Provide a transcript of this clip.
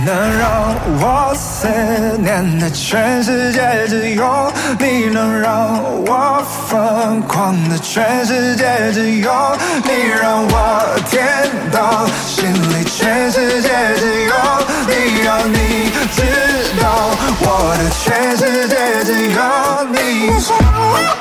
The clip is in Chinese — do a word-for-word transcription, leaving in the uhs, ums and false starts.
能让我思念的全世界只有你，能让我疯狂的全世界只有你，让我甜到心里，全世界只有你，让你知道我的全世界只有你。